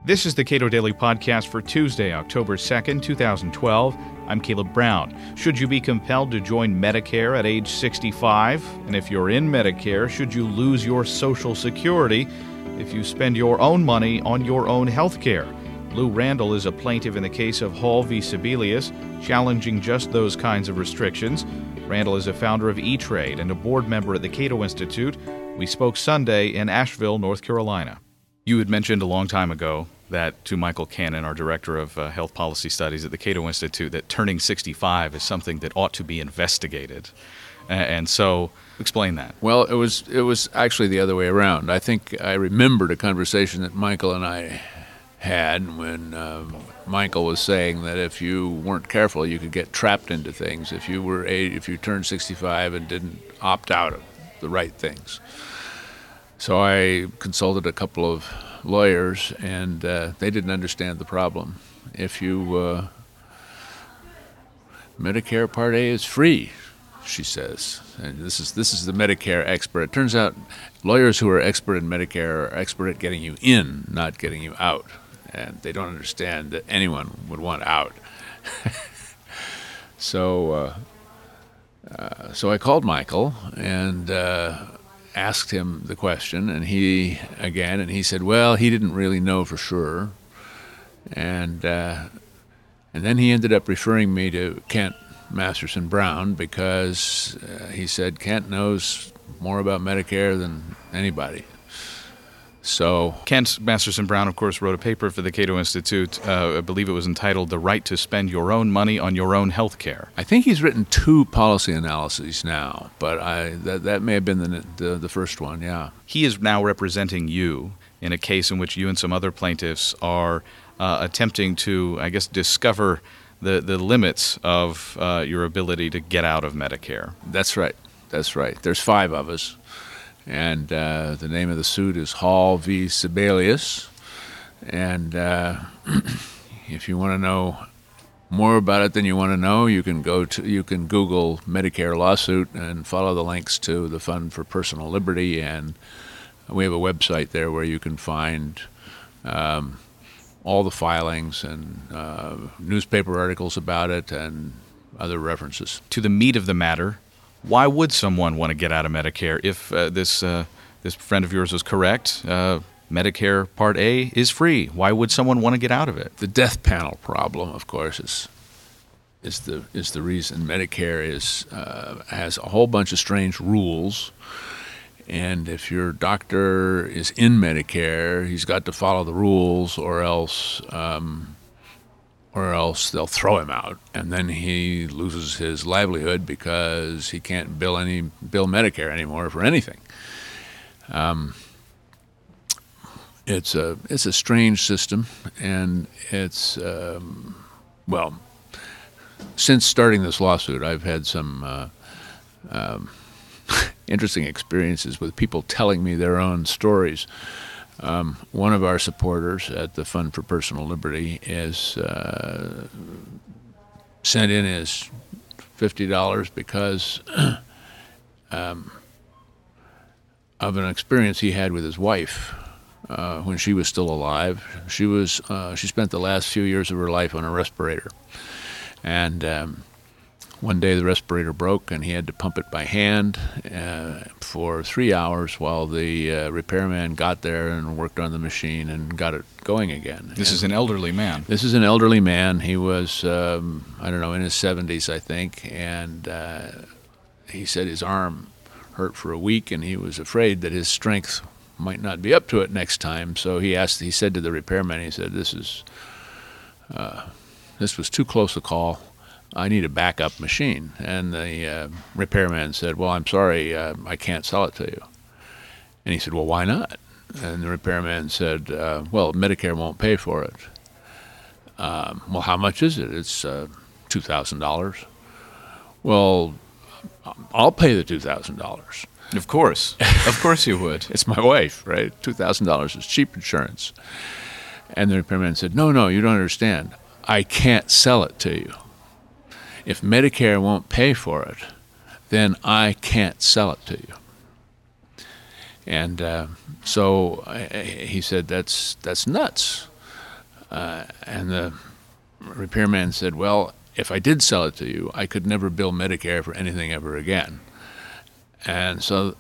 This is the Cato Daily Podcast for Tuesday, October 2nd, 2012. I'm Caleb Brown. Should you be compelled to join Medicare at age 65? And if you're in Medicare, should you lose your Social Security if you spend your own money on your own health care? Lou Randall is a plaintiff in the case of Hall v. Sebelius, challenging just those kinds of restrictions. Randall is a founder of E-Trade and a board member at the Cato Institute. We spoke Sunday in Asheville, North Carolina. You had mentioned a long time ago that to Michael Cannon, our director of health policy studies at the Cato Institute, that turning 65 is something that ought to be investigated. And so, explain that. Well, it was actually the other way around. I think I remembered a conversation that Michael and I had when Michael was saying that if you weren't careful, you could get trapped into things if you turned 65 and didn't opt out of the right things. So I consulted a couple of lawyers, and they didn't understand the problem. If you Medicare Part A is free, she says, and this is the Medicare expert. It turns out lawyers who are expert in Medicare are expert at getting you in, not getting you out. And they don't understand that anyone would want out. So I called Michael and asked him the question, and he said, well, he didn't really know for sure. And then he ended up referring me to Kent Masterson Brown because he said Kent knows more about Medicare than anybody. So Kent Masterson Brown, of course, wrote a paper for the Cato Institute. I believe it was entitled "The Right to Spend Your Own Money on Your Own Health Care." I think he's written 2 policy analyses now, but that may have been the first one. Yeah, he is now representing you in a case in which you and some other plaintiffs are attempting to, I guess, discover the limits of your ability to get out of Medicare. That's right. There's 5 of us. And the name of the suit is Hall v. Sebelius. And if you want to know more about it than you want to know, you can Google Medicare lawsuit and follow the links to the Fund for Personal Liberty. And we have a website there where you can find all the filings and newspaper articles about it and other references. To the meat of the matter, why would someone want to get out of Medicare if this friend of yours was correct? Medicare Part A is free. Why would someone want to get out of it? The death panel problem, of course, is the reason. Medicare has a whole bunch of strange rules, and if your doctor is in Medicare, he's got to follow the rules, or else they'll throw him out, and then he loses his livelihood because he can't bill Medicare anymore for anything. It's a strange system, and it's since starting this lawsuit, I've had some interesting experiences with people telling me their own stories. One of our supporters at the Fund for Personal Liberty is sent in his $50 because of an experience he had with his wife when she was still alive. She spent the last few years of her life on a respirator, and one day the respirator broke and he had to pump it by hand for 3 hours while the repairman got there and worked on the machine and got it going again. This is an elderly man. This is an elderly man. He was, in his 70s, I think, and he said his arm hurt for a week and he was afraid that his strength might not be up to it next time. So he said to the repairman, he said, this was too close a call. I need a backup machine. And the repairman said, well, I'm sorry, I can't sell it to you. And he said, well, why not? And the repairman said, well, Medicare won't pay for it. Well, how much is it? It's $2,000. Well, I'll pay the $2,000. Of course. Of course you would. It's my wife, right? $2,000 is cheap insurance. And the repairman said, no, you don't understand. I can't sell it to you. If Medicare won't pay for it, then I can't sell it to you. And so he said, that's nuts. And the repairman said, well, if I did sell it to you, I could never bill Medicare for anything ever again. And so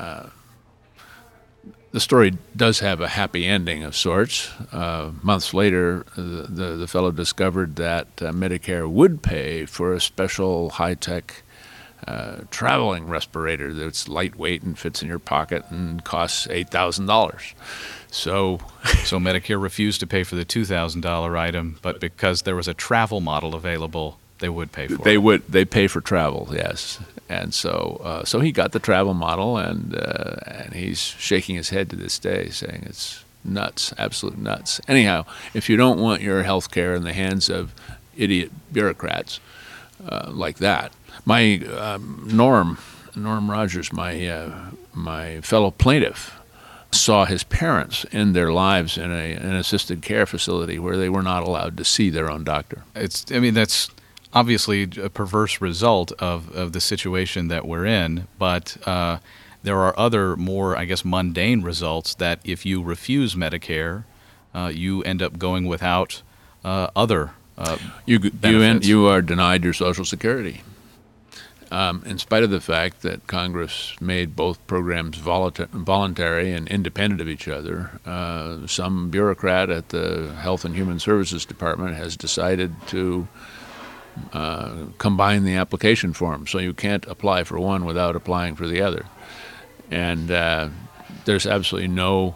the story does have a happy ending of sorts. Months later, the fellow discovered that Medicare would pay for a special high-tech traveling respirator that's lightweight and fits in your pocket and costs $8,000. So Medicare refused to pay for the $2,000 item, but because there was a travel model available, they would pay for it. They pay for travel, yes. And so he got the travel model, and he's shaking his head to this day, saying it's nuts, absolute nuts. Anyhow, if you don't want your health care in the hands of idiot bureaucrats like that, my Norm Rogers, my fellow plaintiff, saw his parents end their lives in an assisted care facility where they were not allowed to see their own doctor. That's obviously a perverse result of the situation that we're in, but there are other more, I guess, mundane results that if you refuse Medicare, you end up going without other benefits. You are denied your Social Security. In spite of the fact that Congress made both programs voluntary and independent of each other, some bureaucrat at the Health and Human Services Department has decided to combine the application form, so you can't apply for one without applying for the other. And there's absolutely no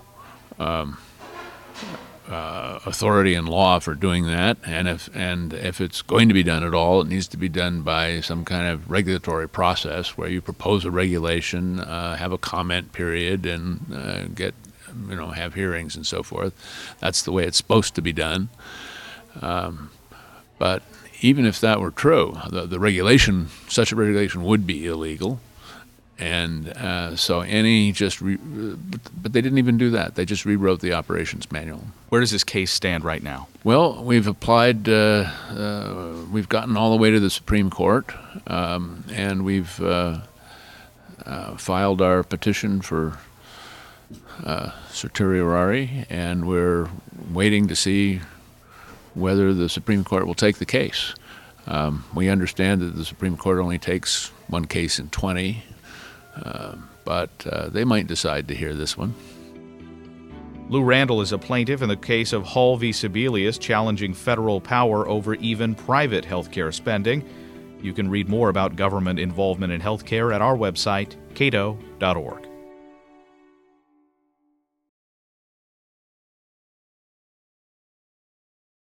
authority in law for doing that, and if it's going to be done at all, it needs to be done by some kind of regulatory process where you propose a regulation, have a comment period, and have hearings and so forth. That's the way it's supposed to be done. But even if that were true, the regulation, such a regulation would be illegal. And but they didn't even do that. They just rewrote the operations manual. Where does this case stand right now? Well, we've applied, we've gotten all the way to the Supreme Court, and we've filed our petition for certiorari, and we're waiting to see whether the Supreme Court will take the case. We understand that the Supreme Court only takes one case in 20, but they might decide to hear this one. Lou Randall is a plaintiff in the case of Hall v. Sebelius, challenging federal power over even private health care spending. You can read more about government involvement in health care at our website, cato.org.